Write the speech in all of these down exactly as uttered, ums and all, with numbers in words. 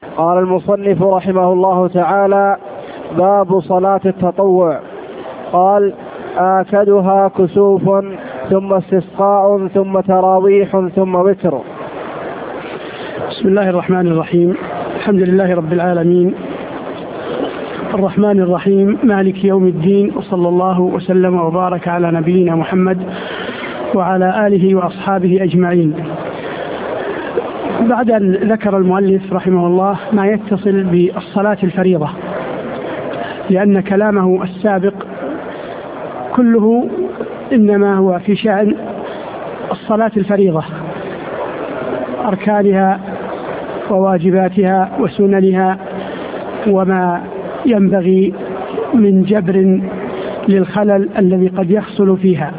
قال المصنف رحمه الله تعالى: باب صلاة التطوع. قال: آكدها كسوف ثم استسقاء ثم تراويح ثم وتر. بسم الله الرحمن الرحيم. الحمد لله رب العالمين، الرحمن الرحيم، مالك يوم الدين، وصلى الله وسلم وبارك على نبينا محمد وعلى آله وأصحابه أجمعين. بعد أن ذكر المؤلف رحمه الله ما يتصل بالصلاة الفريضة، لأن كلامه السابق كله إنما هو في شأن الصلاة الفريضة، أركانها وواجباتها وسننها وما ينبغي من جبر للخلل الذي قد يحصل فيها.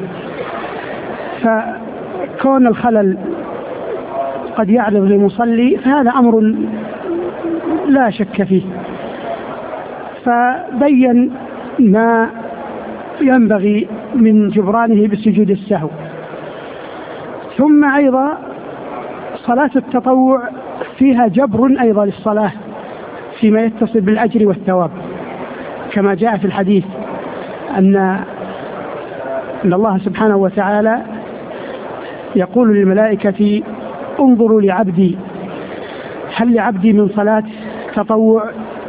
فكون الخلل قد يعرض للمصلي فهذا أمر لا شك فيه، فبين ما ينبغي من جبرانه بسجود السهو. ثم أيضا صلاة التطوع فيها جبر أيضا للصلاة فيما يتصل بالأجر والثواب، كما جاء في الحديث أن أن الله سبحانه وتعالى يقول للملائكة: انظروا لعبدي، هل لعبدي من صلاة تطوع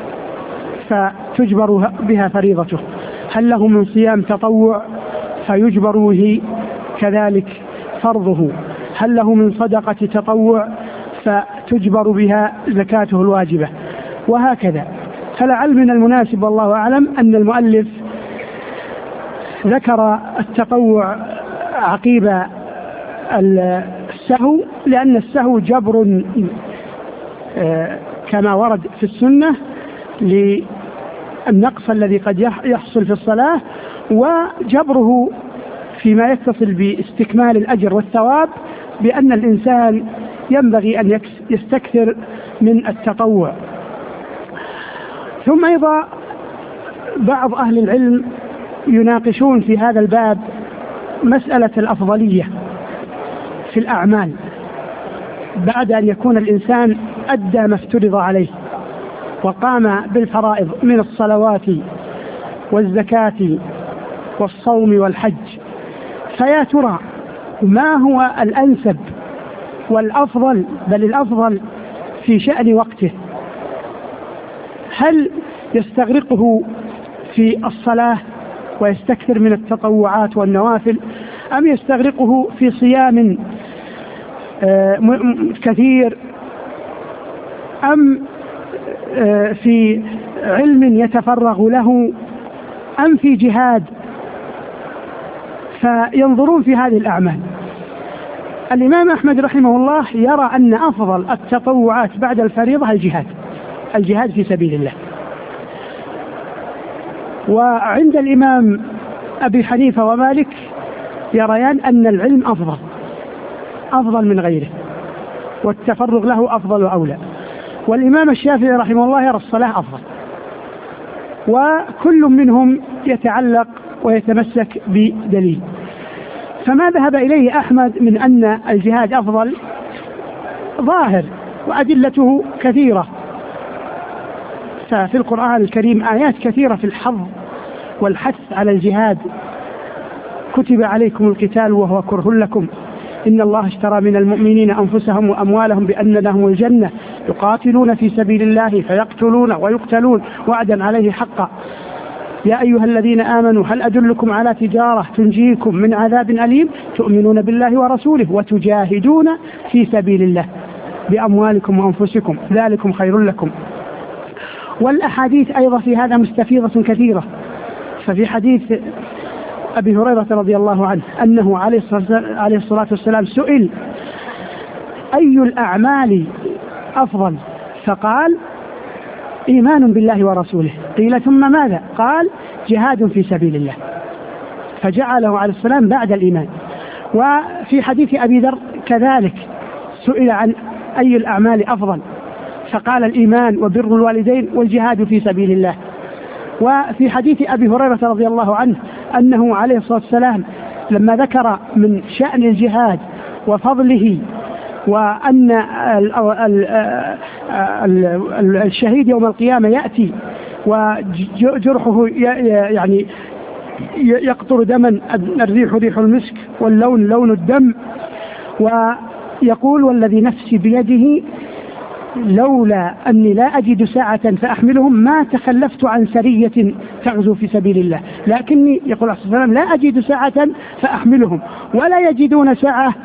فتجبر بها فريضته؟ هل له من صيام تطوع فيجبر به كذلك فرضه؟ هل له من صدقة تطوع فتجبر بها زكاته الواجبة؟ وهكذا. فلعل من المناسب والله أعلم أن المؤلف ذكر التطوع عقيب السهو، لأن السهو جبر كما ورد في السنة للنقص الذي قد يحصل في الصلاة، وجبره فيما يتصل باستكمال الأجر والثواب بأن الإنسان ينبغي أن يستكثر من التطوع. ثم أيضا بعض أهل العلم يناقشون في هذا الباب مسألة الأفضلية في الأعمال بعد أن يكون الإنسان أدى ما افترض عليه وقام بالفرائض من الصلوات والزكاة والصوم والحج، فيا ترى ما هو الأنسب والأفضل، بل الأفضل في شأن وقته؟ هل يستغرقه في الصلاة ويستكثر من التطوعات والنوافل، أم يستغرقه في صيام كثير، أم في علم يتفرغ له، أم في جهاد؟ فينظرون في هذه الأعمال. الإمام أحمد رحمه الله يرى أن أفضل التطوعات بعد الفريضة الجهاد الجهاد في سبيل الله. وعند الإمام أبي حنيفة ومالك يريان أن العلم أفضل أفضل من غيره، والتفرغ له أفضل وأولى. والإمام الشافعي رحمه الله يرى الصلاة أفضل، وكل منهم يتعلق ويتمسك بدليل. فما ذهب إليه أحمد من أن الجهاد أفضل ظاهر وأدلته كثيرة، ففي القرآن الكريم آيات كثيرة في الحظ والحث على الجهاد: كتب عليكم القتال وهو كره لكم، إن الله اشترى من المؤمنين أنفسهم وأموالهم بأن لهم الجنة، يقاتلون في سبيل الله فيقتلون ويقتلون وعدا عليه حقا، يا أيها الذين آمنوا هل أدلكم على تجارة تنجيكم من عذاب أليم، تؤمنون بالله ورسوله وتجاهدون في سبيل الله بأموالكم وأنفسكم ذلكم خير لكم. والأحاديث أيضا في هذا مستفيضة كثيرة. ففي حديث أبي هريرة رضي الله عنه أنه عليه الصلاة والسلام سئل: أي الأعمال أفضل؟ فقال: إيمان بالله ورسوله. قيل: ثم ماذا؟ قال: جهاد في سبيل الله. فجعله عليه السلام بعد الإيمان. وفي حديث أبي ذر كذلك سئل عن أي الأعمال أفضل، فقال: الإيمان وبر الوالدين والجهاد في سبيل الله. وفي حديث أبي هريرة رضي الله عنه أنه عليه الصلاة والسلام لما ذكر من شأن الجهاد وفضله وأن الشهيد يوم القيامة يأتي وجرحه يعني يقطر دما، الريح ريح المسك واللون لون الدم. ويقول والذي نفسي بيده لولا أني لا أجد ساعة فأحملهم ما تخلفت عن سرية تغزو في سبيل الله، لكني يقول عليه الصلاة والسلام لا أجد ساعة فأحملهم ولا يجدون ساعة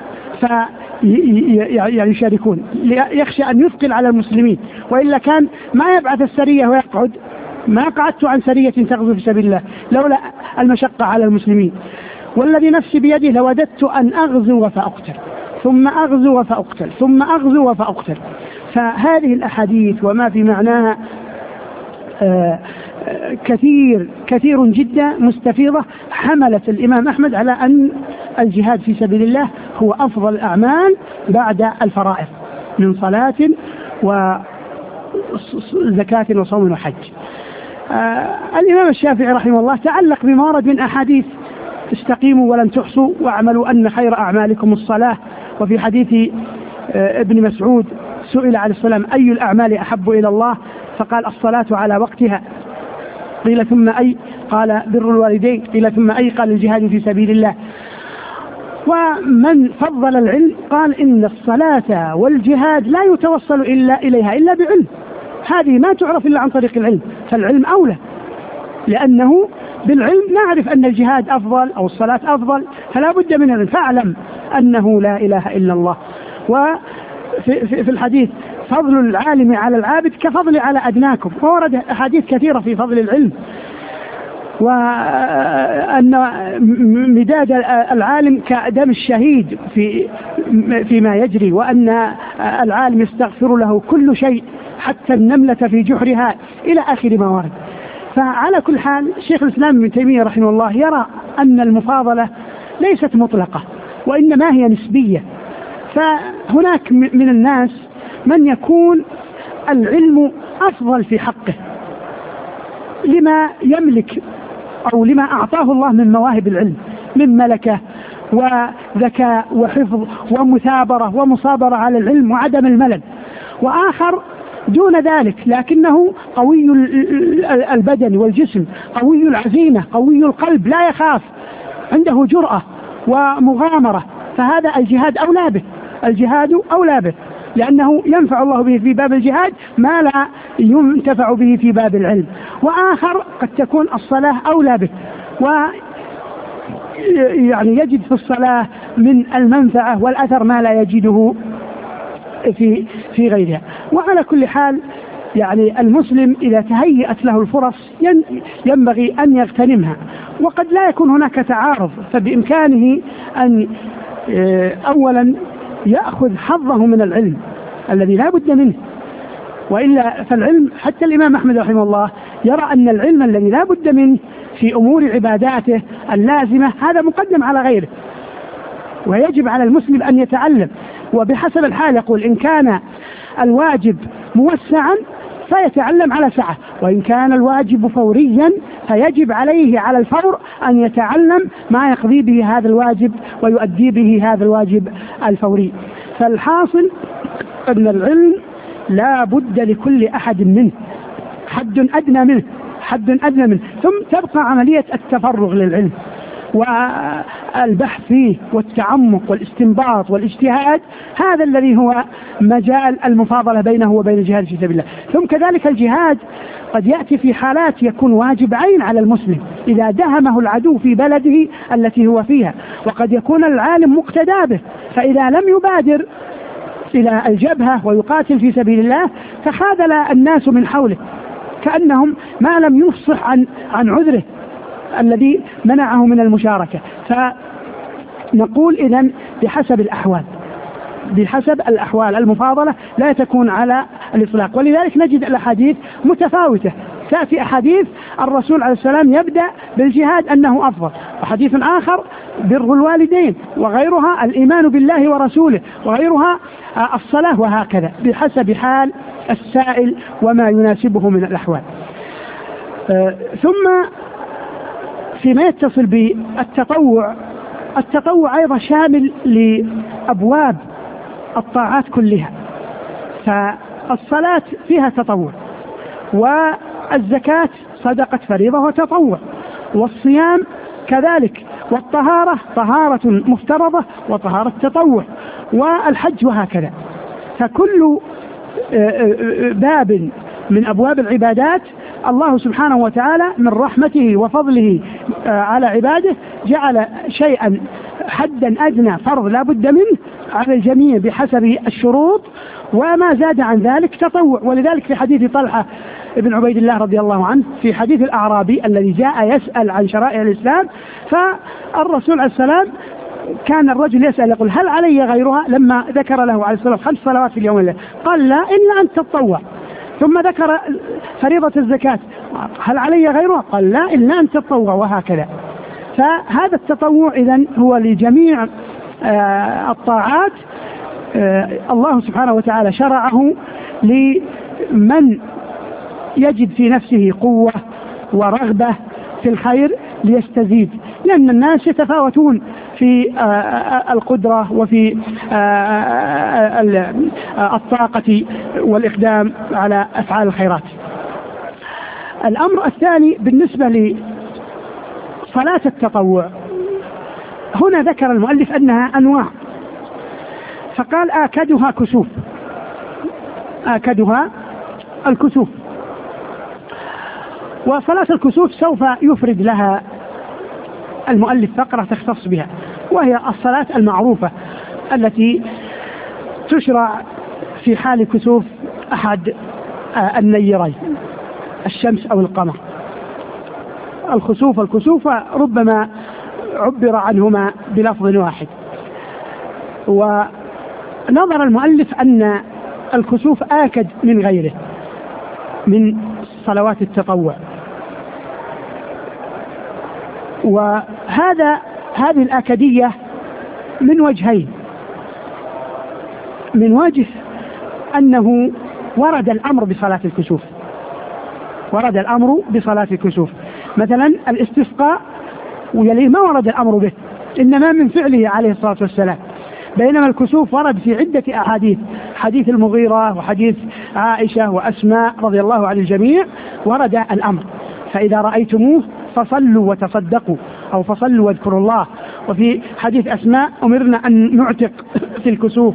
فيشاركون، يخشى أن يثقل على المسلمين، وإلا كان ما يبعث السرية ويقعد، ما قعدت عن سرية تغزو في سبيل الله لولا المشقة على المسلمين. والذي نفسي بيده لوددت أن أغزو فأقتل ثم أغزو فأقتل ثم أغزو فأقتل. فهذه الأحاديث وما في معناها آآ آآ كثير كثير جدا مستفيضة، حملت الإمام أحمد على أن الجهاد في سبيل الله هو أفضل الأعمال بعد الفرائض من صلاة وزكاة وصوم وحج. الإمام الشافعي رحمه الله تعلق بما ورد من أحاديث استقيموا ولن تحصوا واعملوا أن خير أعمالكم الصلاة. وفي حديث ابن مسعود سئل عليه السلام أي الأعمال أحب إلى الله؟ فقال الصلاة على وقتها. قيل ثم أي؟ قال بر الوالدين. قيل ثم أي؟ قال الجهاد في سبيل الله. ومن فضل العلم قال إن الصلاة والجهاد لا يتوصل إلا إليها إلا بعلم، هذه ما تعرف إلا عن طريق العلم، فالعلم أولى، لأنه بالعلم نعرف أن الجهاد أفضل أو الصلاة أفضل، فلا بد من العلم. فاعلم أنه لا إله إلا الله. وفي في الحديث فضل العالم على العابد كفضل على أدناكم، وورد أحاديث كثيرة في فضل العلم، وأن مداد العالم كدم الشهيد في فيما يجري، وأن العالم يستغفر له كل شيء حتى النملة في جحرها إلى آخر ما ورد. فعلى كل حال شيخ الإسلام ابن تيمية رحمه الله يرى أن المفاضلة ليست مطلقة وإنما هي نسبية. فهناك من الناس من يكون العلم أفضل في حقه لما يملك أو لما أعطاه الله من مواهب العلم من ملكة وذكاء وحفظ ومثابرة ومصابرة على العلم وعدم الملل، وآخر دون ذلك لكنه قوي البدن والجسم، قوي العزيمة، قوي القلب، لا يخاف، عنده جرأة ومغامرة، فهذا الجهاد أولى به، الجهاد أولى به، لأنه ينفع الله به في باب الجهاد ما لا ينتفع به في باب العلم. وآخر قد تكون الصلاة أولى به، ويعني يجد في الصلاة من المنفعة والأثر ما لا يجده في في غيرها. وعلى كل حال يعني المسلم إذا تهيأت له الفرص ينبغي أن يغتنمها، وقد لا يكون هناك تعارض، فبإمكانه أن أولا يأخذ حظه من العلم الذي لا بد منه، وإلا فالعلم حتى الإمام أحمد رحمه الله يرى أن العلم الذي لا بد منه في أمور عباداته اللازمة هذا مقدم على غيره، ويجب على المسلم أن يتعلم، وبحسب الحال يقول إن كان الواجب موسعا فيتعلم على سعة، وإن كان الواجب فوريا فيجب عليه على الفور أن يتعلم ما يقضي به هذا الواجب ويؤدي به هذا الواجب الفوري. فالحاصل أن العلم لا بد لكل أحد منه، حد أدنى منه حد أدنى منه ثم تبقى عملية التفرغ للعلم والبحث فيه والتعمق والاستنباط والاجتهاد، هذا الذي هو مجال المفاضلة بينه وبين الجهاد في سبيل الله. ثم كذلك الجهاد قد يأتي في حالات يكون واجب عين على المسلم إذا دهمه العدو في بلده التي هو فيها، وقد يكون العالم مقتدى به، فإذا لم يبادر إلى الجبهة ويقاتل في سبيل الله فخاذل الناس من حوله كأنهم ما لم يفصح عن عن عذره الذي منعه من المشاركة. فنقول إذن بحسب الأحوال بحسب الأحوال المفاضلة لا تكون على الإطلاق، ولذلك نجد الأحاديث متفاوتة. تأتي أحاديث الرسول عليه السلام يبدأ بالجهاد أنه أفضل، وحديث آخر بر الوالدين، وغيرها الإيمان بالله ورسوله، وغيرها الصلاة، وهكذا بحسب حال السائل وما يناسبه من الأحوال. ثم فيما يتصل بالتطوع، التطوع أيضا شامل لأبواب الطاعات كلها. فالصلاة فيها تطوع، والزكاة صدقة فريضة وتطوع، والصيام كذلك، والطهارة طهارة مفترضة وطهارة تطوع، والحج وهكذا. فكل باب من أبواب العبادات الله سبحانه وتعالى من رحمته وفضله على عباده جعل شيئا حدا أدنى فرض لا بد منه على الجميع بحسب الشروط، وما زاد عن ذلك تطوع. ولذلك في حديث طلحة ابن عبيد الله رضي الله عنه، في حديث الأعرابي الذي جاء يسأل عن شرائع الإسلام، فالرسول عليه السلام كان الرجل يسأل يقول هل علي غيرها؟ لما ذكر له عليه السلام خمس صلوات في اليوم والليل قال لا إلا أن تتطوع. ثم ذكر فريضة الزكاة، هل علي غيرها؟ قال لا إلا أن تتطوع، وهكذا. فهذا التطوع إذن هو لجميع آه الطاعات. آه الله سبحانه وتعالى شرعه لمن يجد في نفسه قوة ورغبة في الخير ليستزيد، لأن الناس يتفاوتون في القدرة وفي الطاقة والإقدام على أفعال الخيرات. الأمر الثاني بالنسبة لصلاة التطوع، هنا ذكر المؤلف أنها أنواع، فقال آكدها كسوف، آكدها الكسوف. وصلاة الكسوف سوف يفرد لها المؤلف فقرة تختص بها، وهي الصلاة المعروفة التي تشرع في حال كسوف أحد النيرين، الشمس أو القمر. الخسوف والكسوف ربما عبر عنهما بلفظ واحد. ونظر المؤلف أن الكسوف آكد من غيره من صلوات التطوع، وهذا هذه الآكدية من وجهين. من وجه أنه ورد الأمر بصلاة الكسوف، ورد الأمر بصلاة الكسوف، مثلا الاستسقاء ويليه ما ورد الأمر به، إنما من فعله عليه الصلاة والسلام. بينما الكسوف ورد في عدة أحاديث، حديث المغيرة وحديث عائشة وأسماء رضي الله عن الجميع ورد الأمر، فإذا رأيتموه فصلوا وتصدقوا، أو فصلوا واذكروا الله. وفي حديث أسماء أمرنا أن نعتق في الكسوف.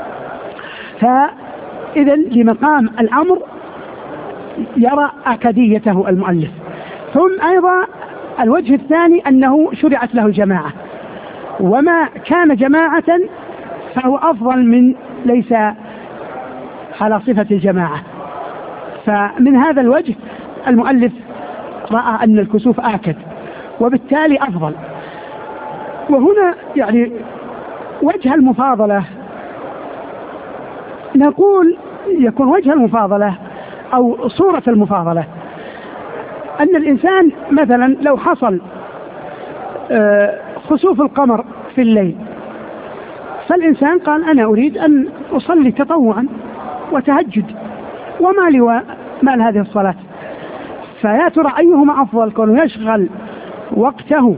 فإذا لمقام الأمر يرى أكديته المؤلف. ثم أيضا الوجه الثاني أنه شرعت له الجماعة، وما كان جماعة فهو أفضل من ليس على صفة الجماعة. فمن هذا الوجه المؤلف رأى أن الكسوف آكد وبالتالي أفضل. وهنا يعني وجه المفاضلة، نقول يكون وجه المفاضلة أو صورة المفاضلة أن الإنسان مثلا لو حصل خسوف القمر في الليل، فالإنسان قال أنا أريد أن أصلي تطوعا وتهجد وما لي ومال هذه الصلاة، فيا ترى أيهما أفضل، كونه يشغل وقته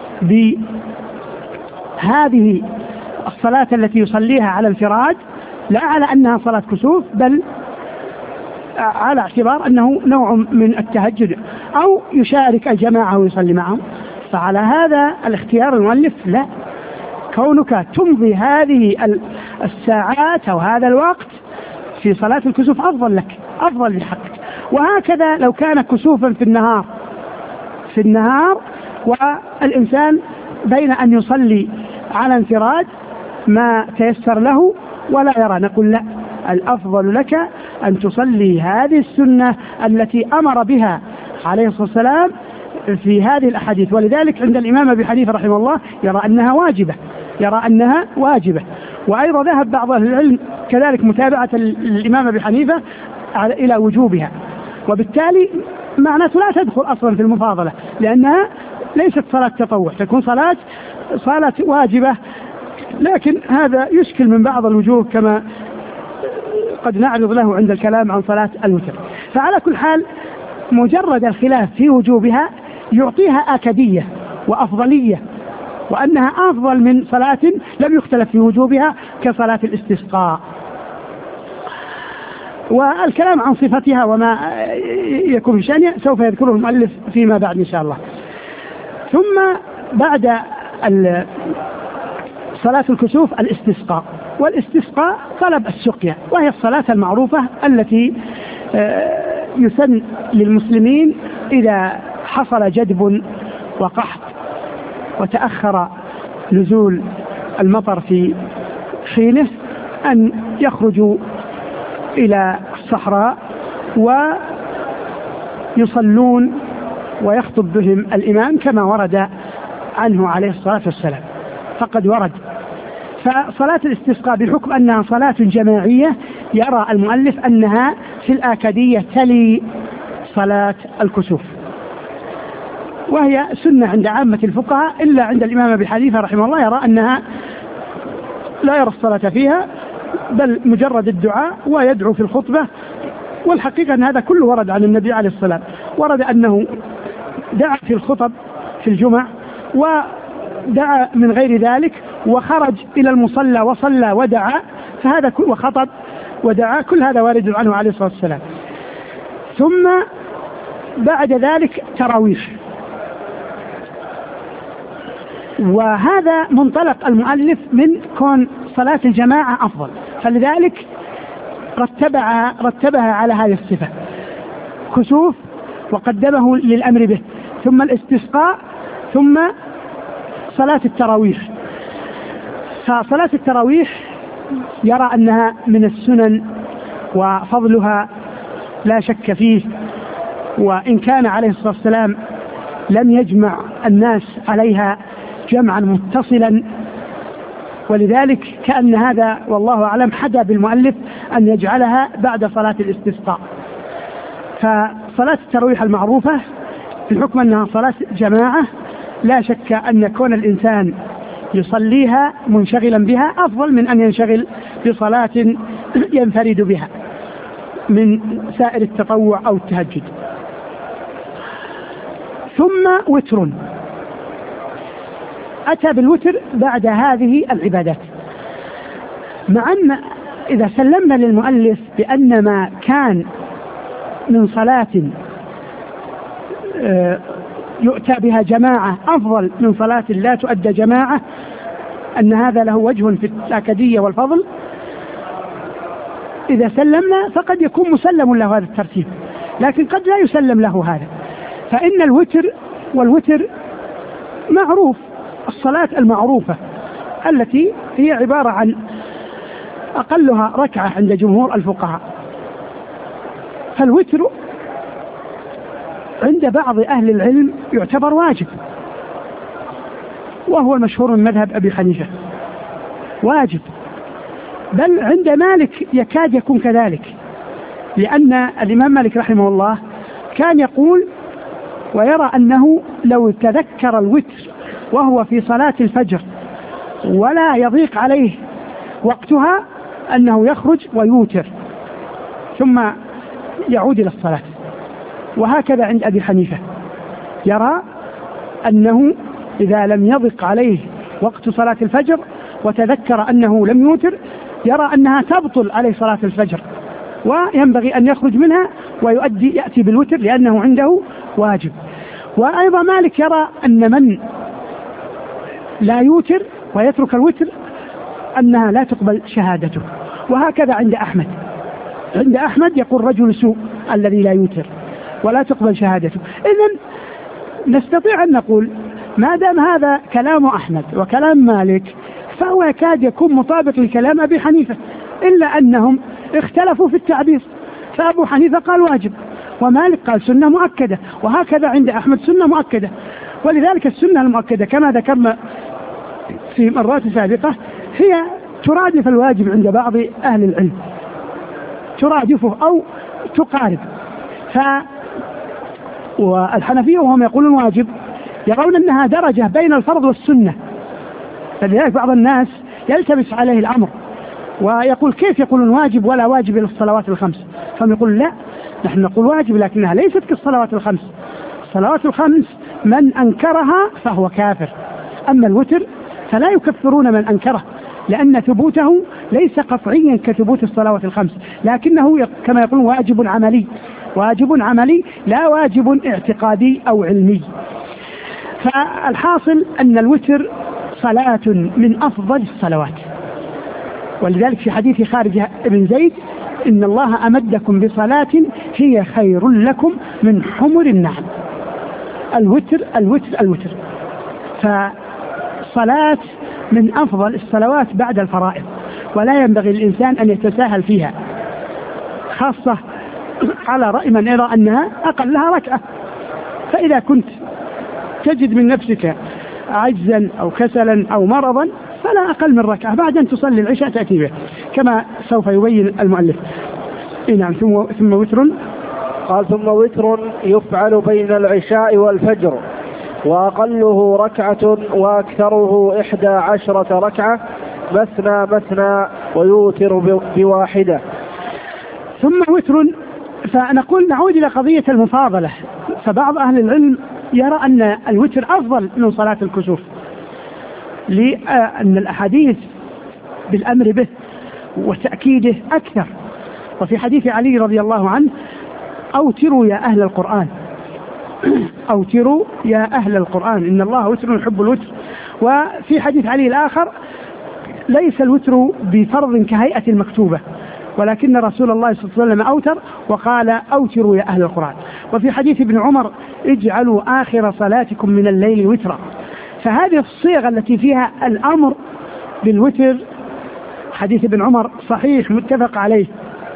بهذه الصلاة التي يصليها على انفراد لا على أنها صلاة كسوف، بل على اعتبار أنه نوع من التهجد، أو يشارك الجماعة ويصلي معهم. فعلى هذا الاختيار المؤلف لا، كونك تمضي هذه الساعات أو هذا الوقت في صلاة الكسوف أفضل لك، أفضل بحقك. وهكذا لو كان كسوفا في النهار في النهار والإنسان بين أن يصلي على انفراد ما تيسر له ولا يرى، نقول لا، الأفضل لك أن تصلي هذه السنة التي أمر بها عليه الصلاة والسلام في هذه الأحاديث. ولذلك عند الإمام أبي حنيفة رحمه الله يرى أنها واجبة، يرى أنها واجبة. وأيضا ذهب بعض أهل العلم كذلك متابعة الإمام أبي حنيفة إلى وجوبها، وبالتالي معناته لا تدخل أصلا في المفاضلة، لأنها ليست صلاة تطوع، تكون صلاة صلاة واجبة. لكن هذا يشكل من بعض الوجوه كما قد نعرض له عند الكلام عن صلاة الوتر. فعلى كل حال مجرد الخلاف في وجوبها يعطيها آكدية وأفضلية وأنها أفضل من صلاة لم يختلف في وجوبها كصلاة الاستسقاء. والكلام عن صفتها وما يكون في شأنها سوف يذكره المؤلف فيما بعد إن شاء الله. ثم بعد صلاة الكسوف الاستسقاء، والاستسقاء طلب السقيا، وهي الصلاة المعروفة التي يسن للمسلمين إذا حصل جدب وقحط وتأخر نزول المطر في حينه أن يخرجوا إلى الصحراء ويصلون ويخطب بهم الإمام كما ورد عنه عليه الصلاة والسلام. فقد ورد. فصلاة الاستسقاء بحكم أنها صلاة جماعية يرى المؤلف أنها في الآكدية تلي صلاة الكسوف، وهي سنة عند عامة الفقهاء إلا عند الإمام أبي حنيفة رحمه الله يرى أنها لا يرى الصلاة فيها بل مجرد الدعاء ويدعو في الخطبة. والحقيقة أن هذا كله ورد عن النبي عليه الصلاة والسلام، ورد أنه دعا في الخطب في الجمع ودعا من غير ذلك وخرج إلى المصلى وصلى ودعا، فهذا وخطب ودعا كل هذا وارد عنه عليه الصلاة والسلام. ثم بعد ذلك تراويح، وهذا منطلق المؤلف من كون صلاة الجماعة أفضل، فلذلك رتبها, رتبها على هذه الصفة: كسوف وقدمه للأمر به، ثم الاستسقاء، ثم صلاة التراويح. فصلاة التراويح يرى أنها من السنن وفضلها لا شك فيه، وإن كان عليه الصلاة والسلام لم يجمع الناس عليها جمعا متصلا، ولذلك كأن هذا والله أعلم حدا بالمؤلف أن يجعلها بعد صلاة الاستسقاء. فصلاة التراويح المعروفة بالحكم أنها صلاة جماعة لا شك أن كون الإنسان يصليها منشغلا بها أفضل من أن ينشغل بصلاة ينفرد بها من سائر التطوع أو التهجد. ثم وتر، أتى بالوتر بعد هذه العبادات، مع أن إذا سلمنا للمؤلف بأن ما كان من صلاة يؤتى بها جماعة أفضل من صلاة لا تؤدى جماعة، أن هذا له وجه في الأكدية والفضل، إذا سلمنا فقد يكون مسلم له هذا الترتيب، لكن قد لا يسلم له هذا. فإن الوتر والوتر معروف، الصلاة المعروفة التي هي عبارة عن أقلها ركعة عند جمهور الفقهاء. فالوتر عند بعض أهل العلم يعتبر واجب، وهو المشهور من مذهب أبي حنيفة واجب، بل عند مالك يكاد يكون كذلك، لأن الإمام مالك رحمه الله كان يقول ويرى أنه لو تذكر الوتر وهو في صلاة الفجر ولا يضيق عليه وقتها أنه يخرج ويوتر ثم يعود إلى الصلاة. وهكذا عند أبي حنيفة يرى أنه إذا لم يضق عليه وقت صلاة الفجر وتذكر أنه لم يوتر يرى أنها تبطل عليه صلاة الفجر وينبغي أن يخرج منها ويؤدي يأتي بالوتر لأنه عنده واجب. وأيضا مالك يرى أن من لا يوتر ويترك الوتر أنها لا تقبل شهادته. وهكذا عند أحمد، عند أحمد يقول رجل سوء الذي لا يوتر ولا تقبل شهادته. إذن نستطيع أن نقول ما دام هذا كلام أحمد وكلام مالك فهو يكاد يكون مطابق لكلام أبي حنيفة، إلا أنهم اختلفوا في التعبير، فأبو حنيفة قال واجب ومالك قال سنة مؤكدة، وهكذا عند أحمد سنة مؤكدة. ولذلك السنة المؤكدة كما ذكرنا في مرات سابقة هي ترادف الواجب عند بعض أهل العلم، ترادفه أو تقارب. ف والحنفية وهم يقولون واجب يرون أنها درجة بين الفرض والسنة، فلذلك بعض الناس يلتبس عليه الأمر ويقول كيف يقولون واجب ولا واجب للصلوات الخمس؟ فهم يقول لا، نحن نقول واجب لكنها ليست كالصلوات الخمس. الصلوات الخمس من أنكرها فهو كافر، أما الوتر فلا يكفرون من أنكره، لأن ثبوته ليس قطعيا كثبوت الصلوات الخمس، لكنه كما يقولون واجب عملي، واجب عملي لا واجب اعتقادي أو علمي. فالحاصل أن الوتر صلاة من أفضل الصلوات، ولذلك في حديث خارجة ابن زيد إن الله أمدكم بصلاة هي خير لكم من حمر النعم. الوتر الوتر الوتر فصلاة من أفضل الصلوات بعد الفرائض، ولا ينبغي للإنسان أن يتساهل فيها، خاصة على رأي من يرى أنها أقلها ركعة. فإذا كنت تجد من نفسك عجزا أو كسلا أو مرضا فلا أقل من ركعة، بعد أن تصلي العشاء تأتي به كما سوف يبين المؤلف. نعم. ثم ثم وتر. قال ثم وتر يفعل بين العشاء والفجر، وأقله ركعة وأكثره إحدى عشرة ركعة، مثنى مثنى ويوتر بواحدة. ثم وتر، فنقول نعود إلى قضية المفاضلة. فبعض أهل العلم يرى أن الوتر أفضل من صلاة الكسوف، لأن الأحاديث بالأمر به وتأكيده أكثر. وفي حديث علي رضي الله عنه أوتروا يا أهل القرآن، أوتروا يا أهل القرآن إن الله وتر يحب الوتر. وفي حديث علي الآخر ليس الوتر بفرض كهيئة المكتوبة، ولكن رسول الله صلى الله عليه وسلم أوتر وقال أوتروا يا أهل القرآن. وفي حديث ابن عمر اجعلوا آخر صلاتكم من الليل وترا. فهذه الصيغة التي فيها الأمر بالوتر، حديث ابن عمر صحيح متفق عليه،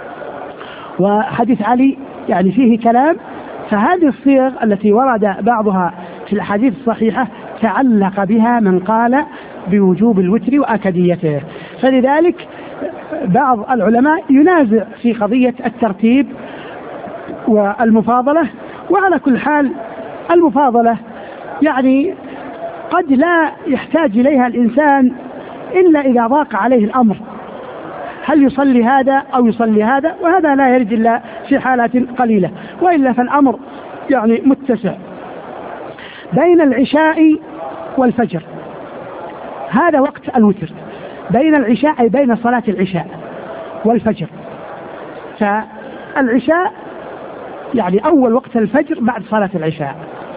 وحديث علي يعني فيه كلام. فهذه الصيغ التي ورد بعضها في الحديث الصحيحة تعلق بها من قال بوجوب الوتر وأكديته. فلذلك بعض العلماء ينازع في قضية الترتيب والمفاضلة. وعلى كل حال المفاضلة يعني قد لا يحتاج إليها الإنسان إلا إذا ضاق عليه الأمر، هل يصلي هذا أو يصلي هذا، وهذا لا يرد إلا في حالات قليلة، وإلا فالأمر يعني متسع. بين العشاء والفجر هذا وقت الوتر، بين العشاء أي بين صلاة العشاء والفجر. فالعشاء يعني أول وقت الفجر بعد صلاة العشاء.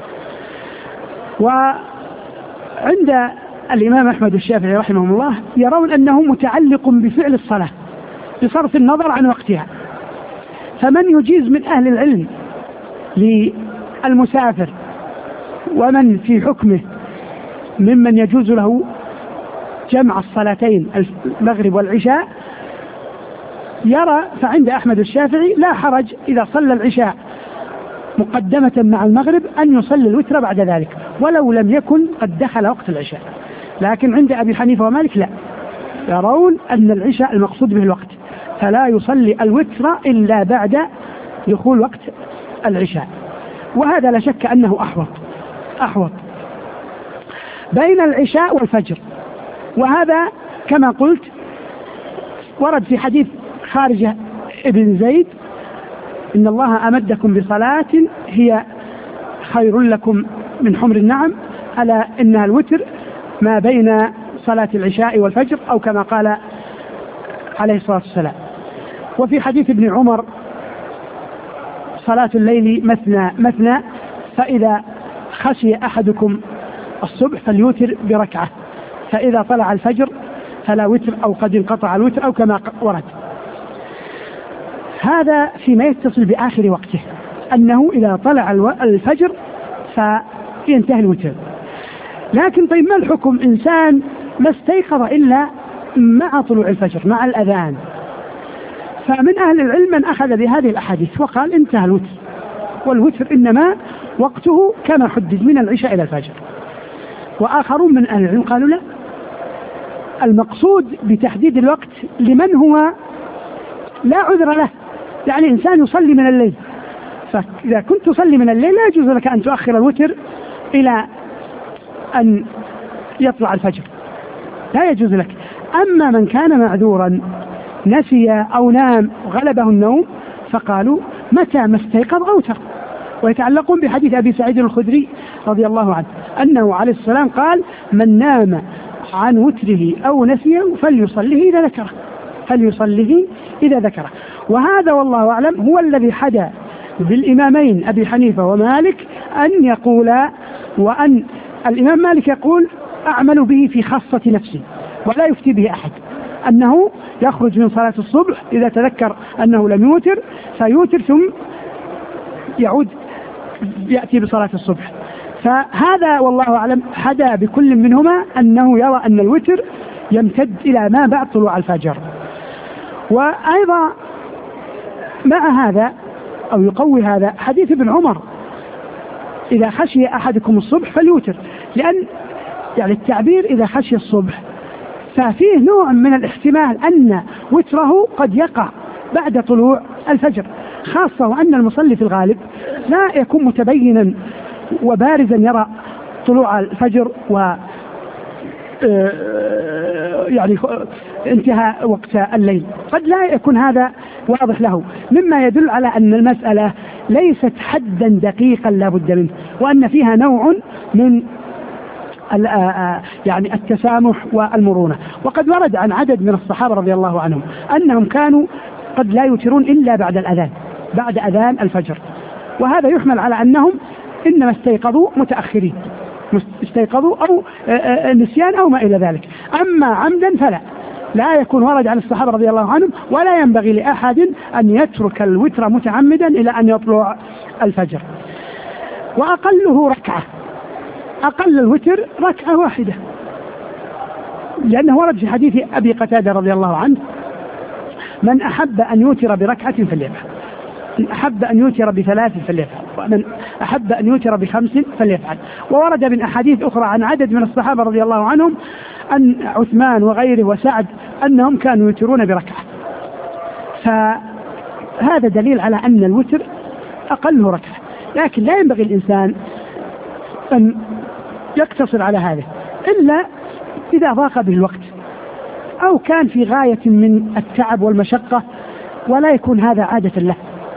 وعند الإمام أحمد والشافعي رحمهم الله يرون أنه متعلق بفعل الصلاة بصرف النظر عن وقتها. فمن يجيز من أهل العلم للمسافر ومن في حكمه ممن يجوز له جمع الصلاتين المغرب والعشاء يرى، فعند أحمد الشافعي لا حرج إذا صلى العشاء مقدمة مع المغرب أن يصلي الوتر بعد ذلك ولو لم يكن قد دخل وقت العشاء. لكن عند أبي حنيفة ومالك لا، يرون أن العشاء المقصود به الوقت، فلا يصلي الوتر إلا بعد دخول وقت العشاء، وهذا لا شك أنه أحوط أحوط. بين العشاء والفجر، وهذا كما قلت ورد في حديث خارجة ابن زيد إن الله أمدكم بصلاة هي خير لكم من حمر النعم، ألا إنها الوتر ما بين صلاة العشاء والفجر، أو كما قال عليه الصلاة والسلام. وفي حديث ابن عمر صلاة الليل مثنى مثنى، فإذا خشي أحدكم الصبح فليوتر بركعة، فإذا طلع الفجر فلا وتر أو قد انقطع الوتر أو كما ورد. هذا فيما يتصل بآخر وقته، أنه إذا طلع الفجر فينتهي الوتر. لكن طيب ما الحكم إنسان ما استيقظ إلا مع طلوع الفجر مع الأذان؟ فمن أهل العلم من أخذ بهذه الأحاديث وقال انتهى الوتر، والوتر إنما وقته كما حدد من العشاء إلى الفجر. وآخرون من أهل العلم قالوا لا، المقصود بتحديد الوقت لمن هو لا عذر له، يعني إنسان يصلي من الليل، فإذا كنت تصلي من الليل لا يجوز لك أن تؤخر الوتر إلى أن يطلع الفجر، لا يجوز لك. أما من كان معذورا نسي أو نام غلبه النوم فقالوا متى ما استيقظ أوتر، ويتعلقون بحديث أبي سعيد الخدري رضي الله عنه أنه عليه السلام قال: من نام عن وتره أو نسيه فليصليه إذا ذكره فليصليه إذا ذكره. وهذا والله أعلم هو الذي حدا بالإمامين أبي حنيفة ومالك أن يقولا، وأن الإمام مالك يقول: أعمل به في خاصة نفسي ولا يفتي به أحد، أنه يخرج من صلاة الصبح إذا تذكر أنه لم يوتر فيوتر ثم يعود يأتي بصلاة الصبح. فهذا والله أعلم حدا بكل منهما أنه يرى أن الوتر يمتد إلى ما بعد طلوع الفجر. وأيضا مع هذا أو يقوي هذا حديث ابن عمر: إذا خشي أحدكم الصبح فليوتر، لأن يعني التعبير إذا خشي الصبح ففيه نوع من الاحتمال أن وتره قد يقع بعد طلوع الفجر، خاصة وأن المصلي في الغالب لا يكون متبينا وبارزا يرى طلوع الفجر و يعني انتهاء وقت الليل، قد لا يكون هذا واضح له، مما يدل على أن المسألة ليست حدا دقيقا لا بد منه، وأن فيها نوع من يعني التسامح والمرونة. وقد ورد عن عدد من الصحابة رضي الله عنهم أنهم كانوا قد لا يوترون إلا بعد الأذان بعد أذان الفجر، وهذا يحمل على أنهم إنما استيقظوا متأخرين، استيقظوا أو نسيان أو ما إلى ذلك. أما عمدا فلا لا يكون ورد عن الصحابة رضي الله عنهم، ولا ينبغي لأحد أن يترك الوتر متعمدا إلى أن يطلع الفجر. وأقله ركعة، أقل الوتر ركعة واحدة، لأنه ورد في حديث أبي قتادة رضي الله عنه: من أحب أن يوتر بركعة فليفعل، من أحب أن يوتر بثلاث فليفعل، ومن أحب أن يوتر بخمس فليفعل. وورد من أحاديث أخرى عن عدد من الصحابة رضي الله عنهم أن عثمان وغيره وسعد أنهم كانوا يوترون بركعة. فهذا دليل على أن الوتر أقله ركعة، لكن لا ينبغي الإنسان أن يقتصر على هذا إلا إذا ضاق به الوقت أو كان في غاية من التعب والمشقة، ولا يكون هذا عادة له.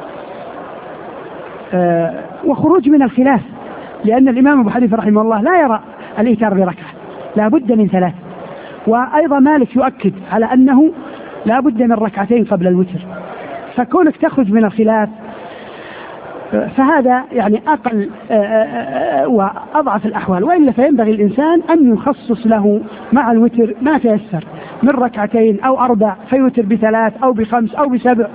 آه وخروج من الخلاف، لأن الإمام أبو حنيفة رحمه الله لا يرى الإيتار بركعة، لا بد من ثلاث. وأيضا مالك يؤكد على أنه لا بد من ركعتين قبل الوتر. فكونك تخرج من الخلاف فهذا يعني أقل وأضعف الأحوال، وإلا فينبغي الإنسان أن يخصص له مع الوتر ما تيسر من ركعتين أو أربع، فيوتر بثلاث أو بخمس أو بسبع.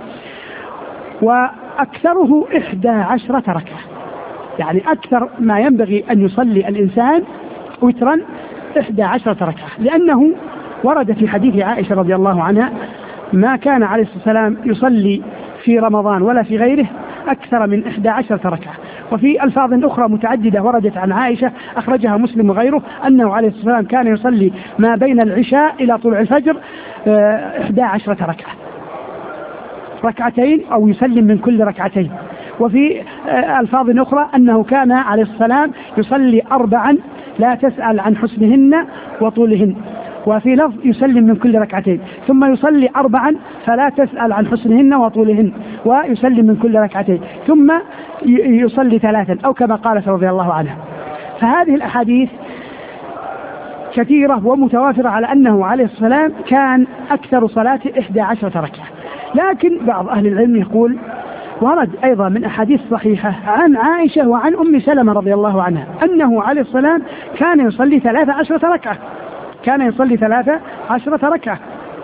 وأكثره إحدى عشرة ركعة، يعني أكثر ما ينبغي أن يصلي الإنسان وترا إحدى عشرة ركعة، لأنه ورد في حديث عائشة رضي الله عنها: ما كان عليه الصلاة والسلام يصلي في رمضان ولا في غيره أكثر من إحدى عشرة ركعة. وفي ألفاظ أخرى متعددة وردت عن عائشة أخرجها مسلم وغيره أنه عليه الصلاة والسلام كان يصلي ما بين العشاء إلى طلوع الفجر إحدى عشرة ركعة، ركعتين أو يسلم من كل ركعتين. وفي ألفاظ أخرى أنه كان عليه الصلاة والسلام يصلي أربعا لا تسأل عن حسنهن وطولهن، وفي لفظ يسلم من كل ركعتين، ثم يصلي أربعا فلا تسأل عن حسنهن وطولهن ويسلم من كل ركعتين، ثم يصلي ثلاثا أو كما قالت رضي الله عنها. فهذه الأحاديث كثيرة ومتوافرة على أنه عليه السلام كان أكثر صلاة إحدى عشرة ركعة. لكن بعض أهل العلم يقول ورد أيضا من أحاديث صحيحة عن عائشة وعن أم سلمة رضي الله عنها أنه عليه السلام كان يصلي ثلاث عشرة ركعة كان يصلي ثلاث عشرة ركعة.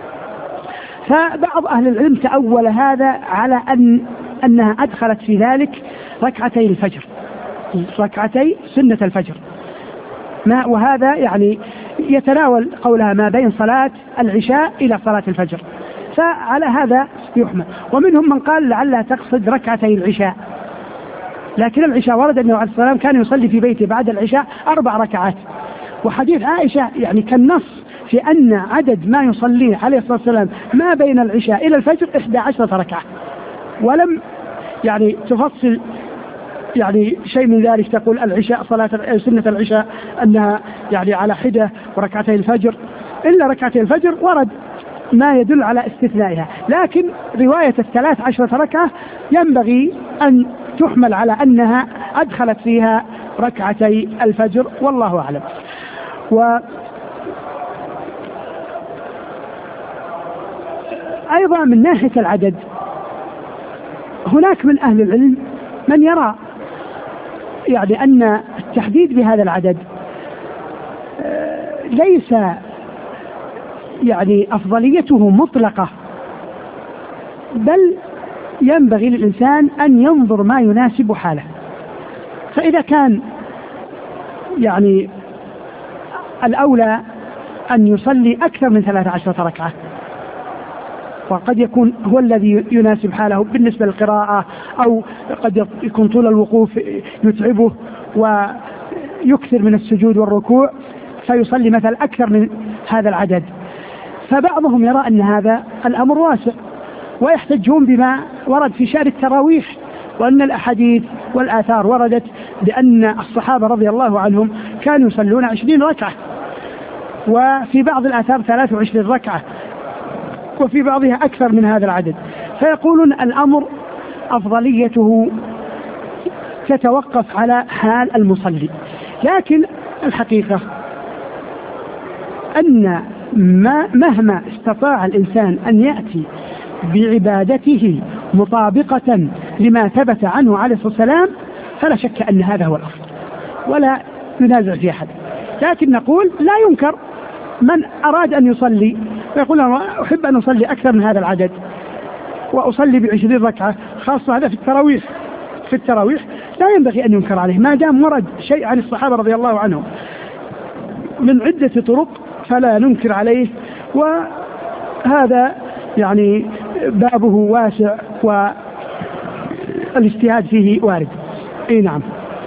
فبعض أهل العلم تأول هذا على أن أنها أدخلت في ذلك ركعتي الفجر، ركعتي سنة الفجر، ما وهذا يعني يتناول قولها ما بين صلاة العشاء إلى صلاة الفجر، فعلى هذا يحمل. ومنهم من قال لعلها تقصد ركعتي العشاء، لكن العشاء ورد أنه عليه السلام كان يصلي في بيته بعد العشاء أربع ركعات. وحديث عائشة يعني كالنص في أن عدد ما يصليه عليه الصلاة والسلام ما بين العشاء إلى الفجر إحدى عشرة ركعة، ولم يعني تفصل يعني شيء من ذلك تقول العشاء صلاة سنة العشاء أنها يعني على حدة وركعتي الفجر، إلا ركعتي الفجر ورد ما يدل على استثنائها. لكن رواية الثلاث عشرة ركعة ينبغي أن تحمل على أنها أدخلت فيها ركعتي الفجر، والله أعلم. وأيضا من ناحية العدد هناك من أهل العلم من يرى يعني أن التحديد بهذا العدد ليس يعني أفضليته مطلقة، بل ينبغي للإنسان أن ينظر ما يناسب حاله. فإذا كان يعني الأولى أن يصلي أكثر من ثلاث عشرة ركعة، وقد يكون هو الذي يناسب حاله بالنسبة للقراءة، أو قد يكون طول الوقوف يتعبه ويكثر من السجود والركوع فيصلي مثل أكثر من هذا العدد، فبعضهم يرى أن هذا الأمر واسع، ويحتجون بما ورد في شأن التراويح، وأن الأحاديث والآثار وردت بأن الصحابة رضي الله عنهم كانوا يصلون عشرين ركعة، وفي بعض الآثار ثلاث وعشرين ركعة، وفي بعضها أكثر من هذا العدد. فيقولون الأمر أفضليته تتوقف على حال المصلي. لكن الحقيقة أن ما مهما استطاع الإنسان أن يأتي بعبادته مطابقة لما ثبت عنه عليه الصلاة والسلام فلا شك أن هذا هو الأفضل، ولا ينازع في أحد. لكن نقول لا ينكر من أراد أن يصلي ويقول أنا أحب أن أصلي أكثر من هذا العدد وأصلي بعشرين ركعة، خاصة هذا في التراويح في التراويح لا ينبغي أن ينكر عليه، ما دام ورد شيء عن الصحابة رضي الله عنهم من عدة طرق فلا ننكر عليه. وهذا يعني بابه واسع والاجتهاد فيه وارد. اي نعم.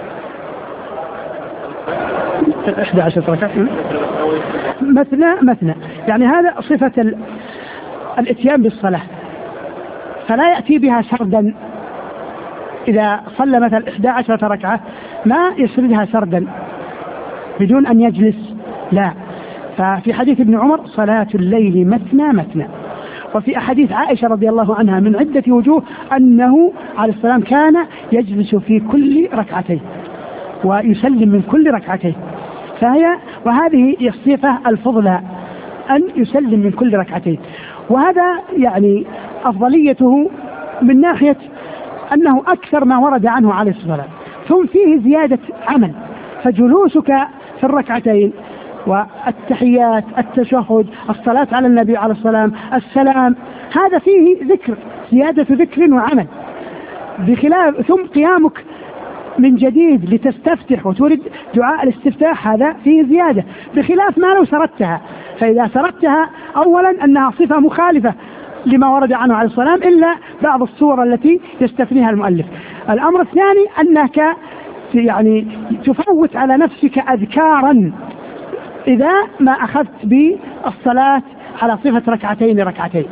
إحدى عشرة ركعة مثنى مثنى، يعني هذا صفة الاتيان بالصلاة، فلا يأتي بها سردا. إذا صلى مثلا إحدى عشرة ركعة ما يسردها سردا بدون أن يجلس، لا. ففي حديث ابن عمر صلاة الليل مثنى مثنى، وفي أحاديث عائشة رضي الله عنها من عدة وجوه أنه عليه السلام كان يجلس في كل ركعتين ويسلم من كل ركعتين، فهي وهذه الصفة الفضلى أن يسلم من كل ركعتين. وهذا يعني أفضليته من ناحية أنه أكثر ما ورد عنه عليه الصلاة والسلام، ثم فيه زيادة عمل، فجلوسك في الركعتين والتحيات التشهد الصلاة على النبي عليه السلام السلام هذا فيه ذكر، زيادة ذكر وعمل، بخلاف ثم قيامك من جديد لتستفتح وتريد دعاء الاستفتاح هذا فيه زيادة، بخلاف ما لو سردتها. فإذا سردتها أولا أنها صفة مخالفة لما ورد عنه عليه الصلاة والسلام إلا بعض الصور التي يستثنيها المؤلف. الأمر الثاني أنك يعني تفوت على نفسك أذكارا إذا ما أخذت بالصلاة على صفة ركعتين ركعتين.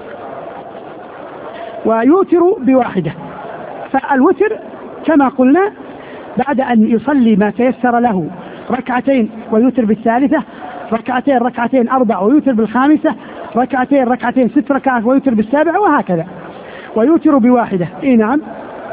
ويوتر بواحدة، فالوتر كما قلنا بعد أن يصلي ما تيسر له ركعتين ويوتر بالثالثة، ركعتين ركعتين أربع ويوتر بالخامسة، ركعتين ركعتين ست ركعات ويوتر بالسابعة، وهكذا. ويوتر بواحدة. إيه نعم.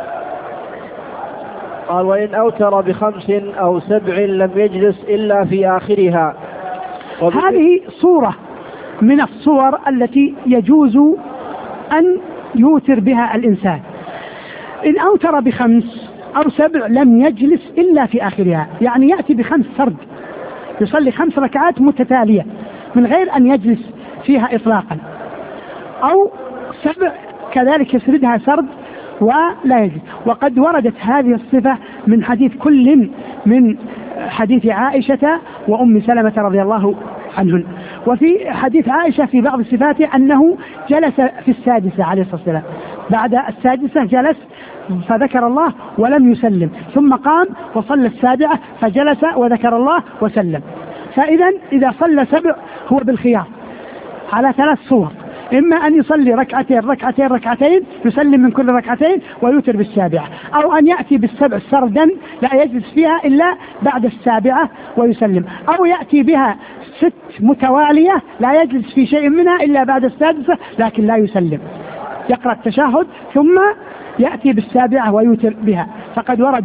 قال وإن أوتر بخمس أو سبع لم يجلس إلا في آخرها. هذه صورة من الصور التي يجوز أن يوتر بها الإنسان. إن أوتر بخمس أو سبع لم يجلس إلا في آخرها، يعني يأتي بخمس سرد، يصلي خمس ركعات متتالية من غير أن يجلس فيها إطلاقا، أو سبع كذلك يسردها سرد ولا يجلس. وقد وردت هذه الصفة من حديث كل من حديث عائشة وأم سلمة رضي الله عنهن. وفي حديث عائشة في بعض صفاته أنه جلس في السادسة عليه الصلاة والسلام، بعد السادسة جلس فذكر الله ولم يسلم، ثم قام وصلى السابعة فجلس وذكر الله وسلم. فإذا إذا صلى سبع هو بالخيار على ثلاث صور، إما أن يصلي ركعتين ركعتين ركعتين يسلم من كل ركعتين ويوتر بالسابعة، أو أن يأتي بالسبع سردا لا يجلس فيها إلا بعد السابعة ويسلم، أو يأتي بها ست متوالية لا يجلس في شيء منها إلا بعد السادسة لكن لا يسلم، يقرأ التشهد ثم يأتي بالسابعة ويوتر بها. فقد ورد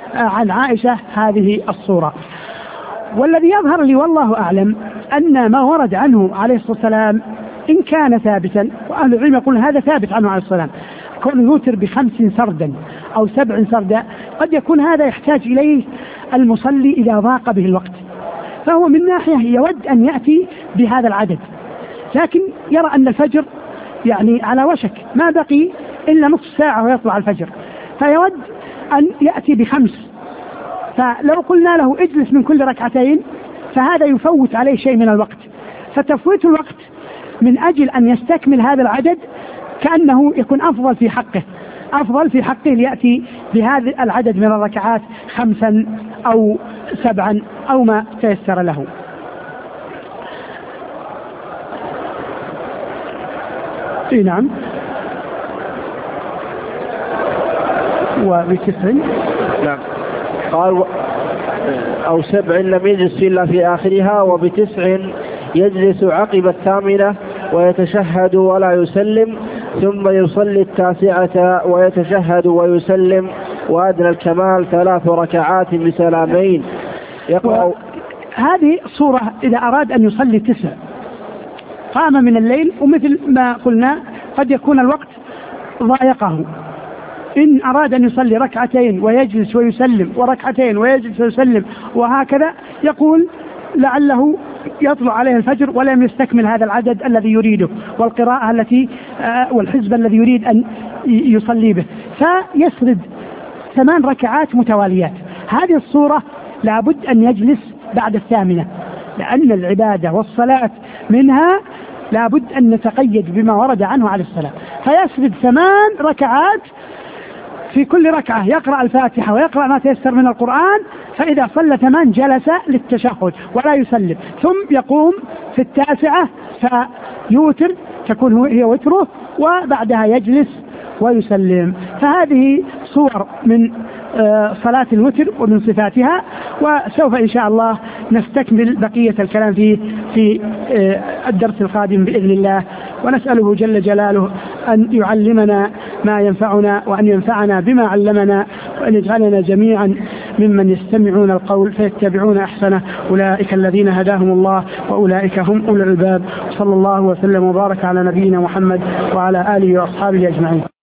عن عائشة هذه الصورة. والذي يظهر لي والله أعلم أن ما ورد عنه عليه الصلاة والسلام إن كان ثابتا، وأهل العلم يقول هذا ثابت عنه عليه الصلاة والسلام، كون يوتر بخمس سردا أو سبع سردا، قد يكون هذا يحتاج إليه المصلي إذا ضاق به الوقت، فهو من ناحية يود أن يأتي بهذا العدد، لكن يرى أن الفجر يعني على وشك، ما بقي إلا نصف ساعة ويطلع الفجر، فيود أن يأتي بخمس. فلو قلنا له اجلس من كل ركعتين فهذا يفوت عليه شيء من الوقت، فتفويت الوقت من أجل أن يستكمل هذا العدد كأنه يكون أفضل في حقه، أفضل في حقه ليأتي بهذا العدد من الركعات خمسا أو سبعا أو ما تيسر له. إيه نعم. وبتسع نعم قال أو سبع لم يجلس إلا في آخرها، وبتسع يجلس عقب الثامنة ويتشهد ولا يسلم، ثم يصلي التاسعة ويتشهد ويسلم، وأدنى الكمال ثلاث ركعات بسلامين. يقرأ هذه صورة إذا أراد أن يصلي تسع، قام من الليل، ومثل ما قلنا قد يكون الوقت ضايقه، إن أراد أن يصلي ركعتين ويجلس ويسلم وركعتين ويجلس ويسلم وهكذا، يقول لعله يطلع عليه الفجر ولم يستكمل هذا العدد الذي يريده والقراءة التي والحزب الذي يريد أن يصلي به، فيسرد ثمان ركعات متواليات. هذه الصورة لابد أن يجلس بعد الثامنة، لأن العبادة والصلاة منها لابد أن نتقيد بما ورد عنه عليه السلام، فيسرد ثمان ركعات، في كل ركعة يقرأ الفاتحة ويقرأ ما تيسر من القرآن، فإذا صلى ثمان جلس للتشهد ولا يسلم، ثم يقوم في التاسعة فيوتر، تكون هي وتره، وبعدها يجلس ويسلم. فهذه صور من صلاة الوتر ومن صفاتها، وسوف إن شاء الله نستكمل بقية الكلام فيه في الدرس القادم بإذن الله، ونسأله جل جلاله أن يعلمنا ما ينفعنا، وأن ينفعنا بما علمنا، وأن يجعلنا جميعا ممن يستمعون القول فيتبعون أحسنه، أولئك الذين هداهم الله وأولئك هم أولو الألباب. صلى الله وسلم وبارك على نبينا محمد وعلى آله وأصحابه أجمعين.